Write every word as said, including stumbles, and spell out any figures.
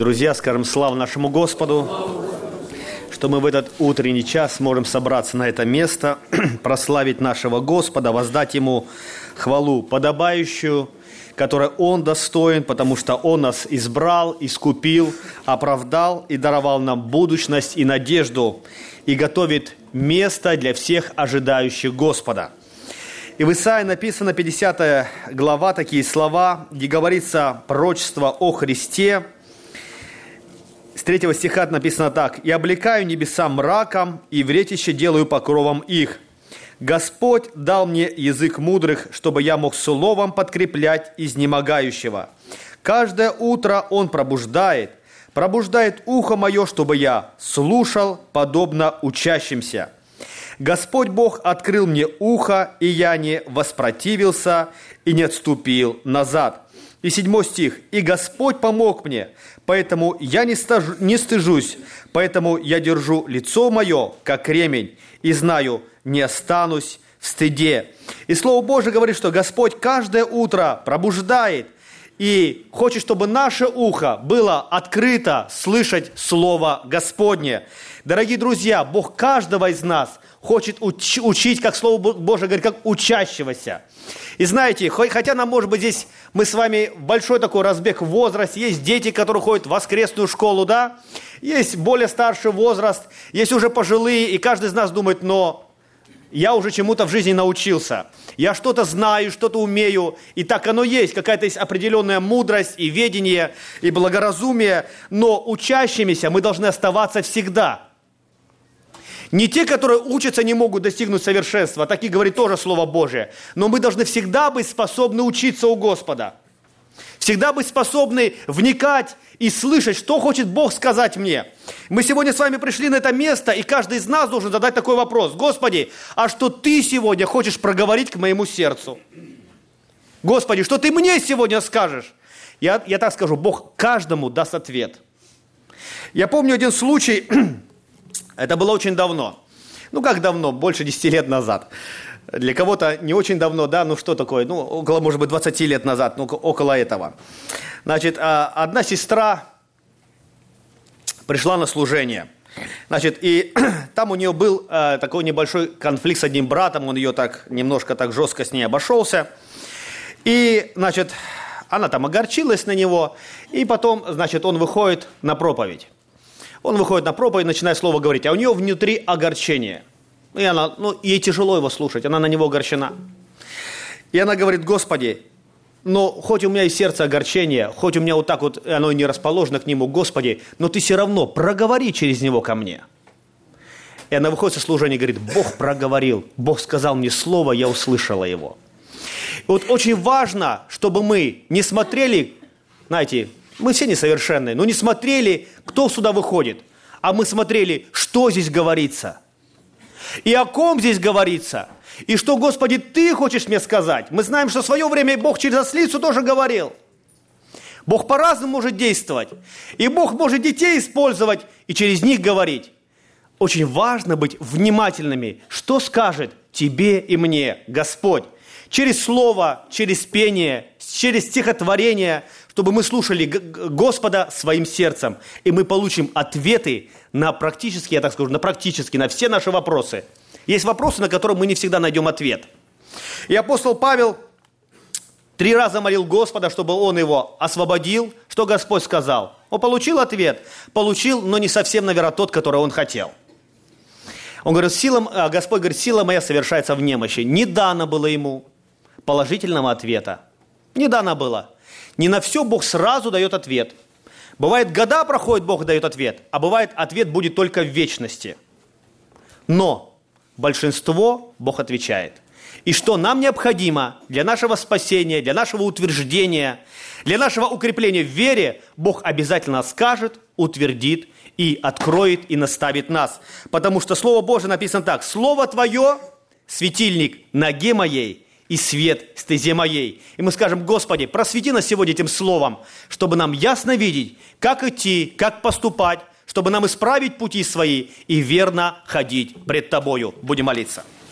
Друзья, скажем славу нашему Господу, что мы в этот утренний час можем собраться на это место, прославить нашего Господа, воздать Ему хвалу подобающую, которой Он достоин, потому что Он нас избрал, искупил, оправдал и даровал нам будущность и надежду, и готовит место для всех ожидающих Господа. И в Исаии написано, пятидесятая глава, такие слова, где говорится пророчество о Христе. С третьего стиха написано так: «И облекаю небеса мраком, и вретище делаю покровом их. Господь дал мне язык мудрых, чтобы я мог словом подкреплять изнемогающего. Каждое утро Он пробуждает, пробуждает ухо мое, чтобы я слушал, подобно учащимся. Господь Бог открыл мне ухо, и я не воспротивился и не отступил назад». И седьмой стих. «И Господь помог мне, поэтому я не, стажу, не стыжусь, поэтому я держу лицо мое, как ремень, и знаю, не останусь в стыде». И Слово Божие говорит, что Господь каждое утро пробуждает и хочет, чтобы наше ухо было открыто слышать Слово Господне. Дорогие друзья, Бог каждого из нас хочет уч- учить, как Слово Божие говорит, как учащегося. И знаете, хотя нам, может быть, здесь мы с вами большой такой разбег в возрасте, есть дети, которые ходят в воскресную школу, да, есть более старший возраст, есть уже пожилые, и каждый из нас думает, но я уже чему-то в жизни научился, я что-то знаю, что-то умею, и так оно есть, какая-то есть определенная мудрость и ведение, и благоразумие, но учащимися мы должны оставаться всегда. Не те, которые учатся, не могут достигнуть совершенства, такие говорит тоже Слово Божие. Но мы должны всегда быть способны учиться у Господа. Всегда быть способны вникать и слышать, что хочет Бог сказать мне. Мы сегодня с вами пришли на это место, и каждый из нас должен задать такой вопрос. Господи, а что Ты сегодня хочешь проговорить к моему сердцу? Господи, что Ты мне сегодня скажешь? Я, я так скажу, Бог каждому даст ответ. Я помню один случай... Это было очень давно. Ну, как давно? Больше десяти лет назад. Для кого-то не очень давно, да? Ну, что такое? Ну, около, может быть, двадцати лет назад, ну, около этого. Значит, одна сестра пришла на служение. Значит, и там у нее был такой небольшой конфликт с одним братом, он ее так, немножко так жестко с ней обошелся. И, значит, она там огорчилась на него, и потом, значит, он выходит на проповедь. Он выходит на проповедь, начинает слово говорить, а у нее внутри огорчение. И она, ну, ей тяжело его слушать, она на него огорчена. И она говорит: Господи, но хоть у меня и сердце огорчение, хоть у меня вот так вот оно и не расположено к нему, Господи, но Ты все равно проговори через него ко мне. И она выходит со служения и говорит: Бог проговорил, Бог сказал мне слово, я услышала его. И вот очень важно, чтобы мы не смотрели, знаете, мы все несовершенные, но не смотрели, кто сюда выходит, а мы смотрели, что здесь говорится, и о ком здесь говорится, и что, Господи, Ты хочешь мне сказать. Мы знаем, что в свое время Бог через ослицу тоже говорил. Бог по-разному может действовать, и Бог может детей использовать и через них говорить. Очень важно быть внимательными, что скажет тебе и мне Господь. Через слово, через пение, через стихотворение, чтобы мы слушали Господа своим сердцем, и мы получим ответы на практически, я так скажу, на практически, на все наши вопросы. Есть вопросы, на которые мы не всегда найдем ответ. И апостол Павел три раза молил Господа, чтобы он его освободил. Что Господь сказал? Он получил ответ? Получил, но не совсем, наверное, тот, который он хотел. Он говорит, сила, Господь говорит, сила моя совершается в немощи. Не дано было ему положительного ответа. Не дано было. Не на все Бог сразу дает ответ. Бывает, года проходят, Бог дает ответ, а бывает, ответ будет только в вечности. Но большинство Бог отвечает. И что нам необходимо для нашего спасения, для нашего утверждения, для нашего укрепления в вере, Бог обязательно скажет, утвердит и откроет и наставит нас. Потому что Слово Божие написано так: «Слово Твое – светильник ноге моей и свет стезе моей». И мы скажем: Господи, просвети нас сегодня этим словом, чтобы нам ясно видеть, как идти, как поступать, чтобы нам исправить пути свои и верно ходить пред Тобою. Будем молиться.